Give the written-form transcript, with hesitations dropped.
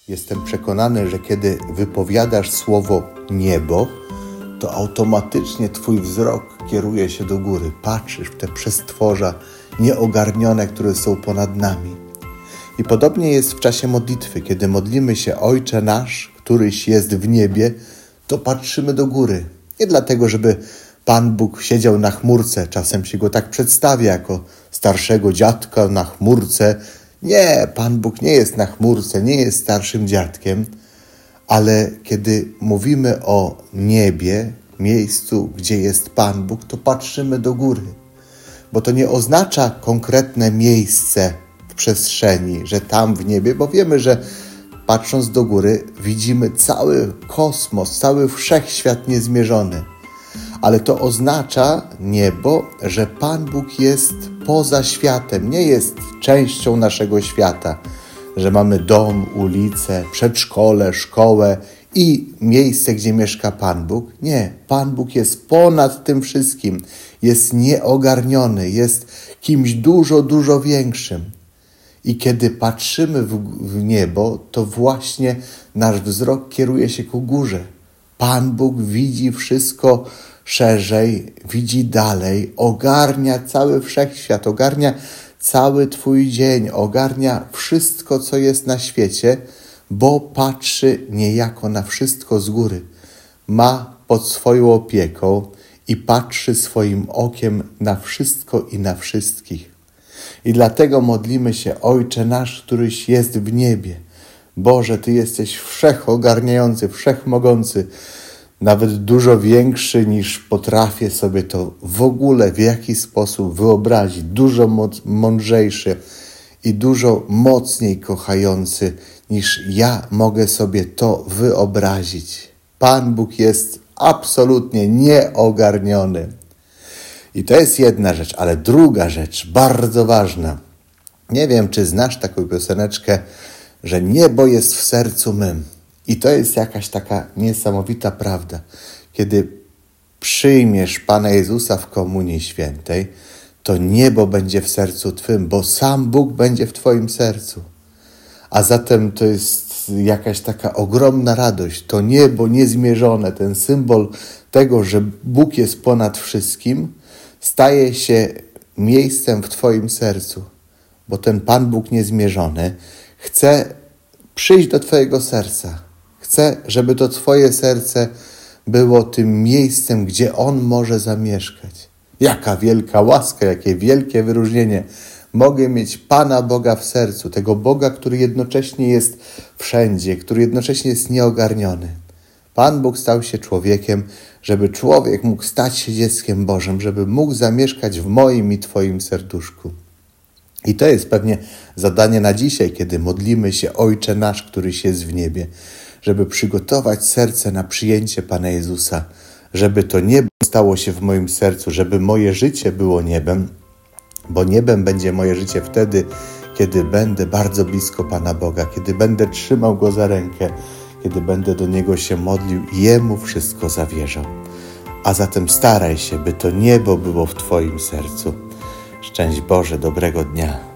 Jestem przekonany, że kiedy wypowiadasz słowo niebo, to automatycznie Twój wzrok kieruje się do góry. Patrzysz w te przestworza nieogarnione, które są ponad nami. I podobnie jest w czasie modlitwy. Kiedy modlimy się Ojcze nasz, któryś jest w niebie, to patrzymy do góry. Nie dlatego, żeby Pan Bóg siedział na chmurce. Czasem się go tak przedstawia jako starszego dziadka na chmurce. Nie, Pan Bóg nie jest na chmurce, nie jest starszym dziadkiem, ale kiedy mówimy o niebie, miejscu, gdzie jest Pan Bóg, to patrzymy do góry. Bo to nie oznacza konkretne miejsce w przestrzeni, że tam w niebie, bo wiemy, że patrząc do góry widzimy cały kosmos, cały wszechświat niezmierzony. Ale to oznacza niebo, że Pan Bóg jest poza światem, nie jest częścią naszego świata, że mamy dom, ulicę, przedszkole, szkołę i miejsce, gdzie mieszka Pan Bóg. Nie, Pan Bóg jest ponad tym wszystkim, jest nieogarniony, jest kimś dużo, dużo większym. I kiedy patrzymy w niebo, to właśnie nasz wzrok kieruje się ku górze. Pan Bóg widzi wszystko szerzej, widzi dalej, ogarnia cały wszechświat, ogarnia cały Twój dzień, ogarnia wszystko, co jest na świecie, bo patrzy niejako na wszystko z góry. Ma pod swoją opieką i patrzy swoim okiem na wszystko i na wszystkich. I dlatego modlimy się: Ojcze nasz, któryś jest w niebie. Boże, Ty jesteś wszechogarniający, wszechmogący, nawet dużo większy niż potrafię sobie to w ogóle w jakiś sposób wyobrazić, dużo mądrzejszy i dużo mocniej kochający niż ja mogę sobie to wyobrazić. Pan Bóg jest absolutnie nieogarniony. I to jest jedna rzecz, ale druga rzecz, bardzo ważna. Nie wiem, czy znasz taką pioseneczkę, że niebo jest w sercu mym. I to jest jakaś taka niesamowita prawda. Kiedy przyjmiesz Pana Jezusa w Komunii Świętej, to niebo będzie w sercu Twym, bo sam Bóg będzie w Twoim sercu. A zatem to jest jakaś taka ogromna radość. To niebo niezmierzone, ten symbol tego, że Bóg jest ponad wszystkim, staje się miejscem w Twoim sercu. Bo ten Pan Bóg niezmierzony chce przyjść do Twojego serca. Chcę, żeby to Twoje serce było tym miejscem, gdzie On może zamieszkać. Jaka wielka łaska, jakie wielkie wyróżnienie. Mogę mieć Pana Boga w sercu, tego Boga, który jednocześnie jest wszędzie, który jednocześnie jest nieogarniony. Pan Bóg stał się człowiekiem, żeby człowiek mógł stać się dzieckiem Bożym, żeby mógł zamieszkać w moim i Twoim serduszku. I to jest pewnie zadanie na dzisiaj, kiedy modlimy się Ojcze nasz, któryś jest w niebie, żeby przygotować serce na przyjęcie Pana Jezusa, żeby to niebo stało się w moim sercu, żeby moje życie było niebem, bo niebem będzie moje życie wtedy, kiedy będę bardzo blisko Pana Boga, kiedy będę trzymał Go za rękę, kiedy będę do Niego się modlił i Jemu wszystko zawierzał. A zatem staraj się, by to niebo było w Twoim sercu. Szczęść Boże, dobrego dnia.